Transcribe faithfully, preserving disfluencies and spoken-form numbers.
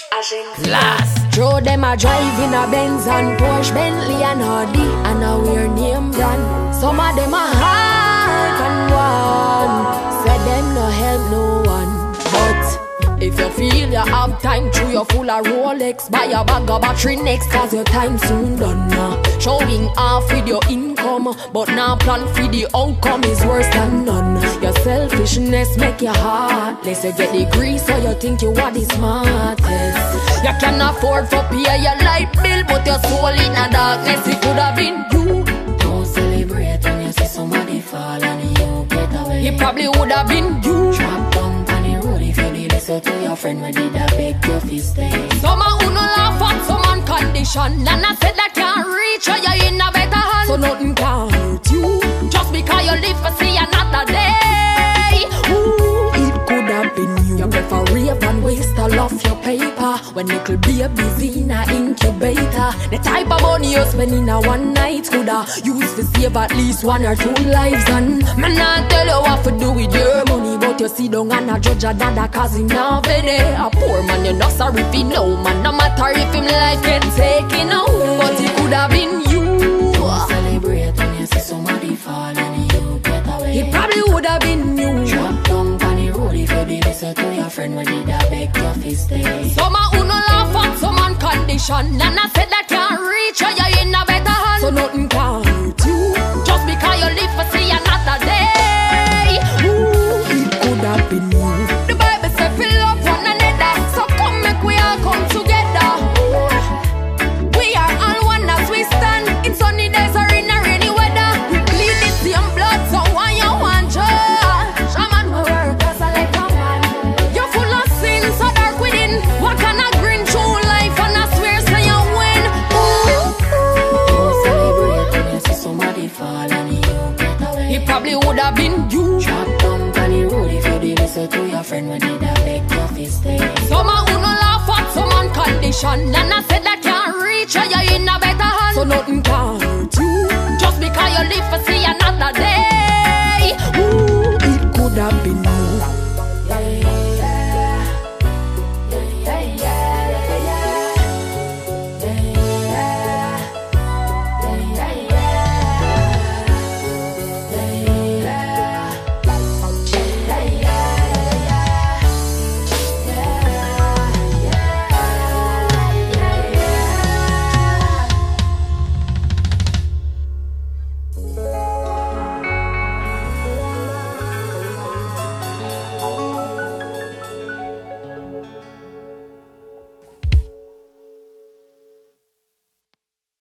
Class. Throw them a drive in a Benz and Porsche, Bentley and Audi, and a weird name brand. Some of them a hard and one. Say them no help no one. But if you feel you have time, through your full of Rolex, buy a bag of battery next, cause your time soon done now. Showing off with your income, but now plan for the outcome is worse than none. Your selfishness make your heartless. You get the grease so you think you are the smartest. You can afford to pay your light bill, but your soul in a darkness. It could have been you. Don't celebrate when you see somebody fall and you get away. It probably would have been you. Drop down on the road if you did listen to your friend when did I beg your fist stay. Some who no laugh at some on condition, and I said that can't reach you, you're in a better hand. So nothing can hurt you, just because you live for see another day. Ooh, it could have been you. You prefer rave and waste all of your paper when little baby's in a incubator. The type of money you spend in a one night coulda used to save at least one or two lives. And man, I tell you what to do with your money, but you sit down and a judge a dada cause him not ready. A poor man, you're not sorry if he know, man. No matter if him life get taken away, but it could have been you. Don't celebrate when you see somebody fall and you get away. It probably would have been you. Drop down on the road if you did listen to your friend when did I beg your fist stay. Some who no laugh at some on condition, and I said that can't reach you, you're in a better hand. So nothing can hurt you, just because you live for see another day. Ooh, it could have been you. The Bible says fill up one another, so come make we all come together. We are all one as we stand, in sunny days or in a rainy weather. We bleed the same blood, so why you want judge? Shaman will work as a like a man. You're full of sin, so dark within. What can I grin through life and I swear say you win? Ooh. Don't celebrate when you see somebody fall and you get away. It probably would have been you. Drop down on the road if you did listen to your friend when did I beg your fist stay. Some who no laugh at some on condition, and I said that can't reach you, you're in a better hand. So nothing can hurt you, just because you live for see another day.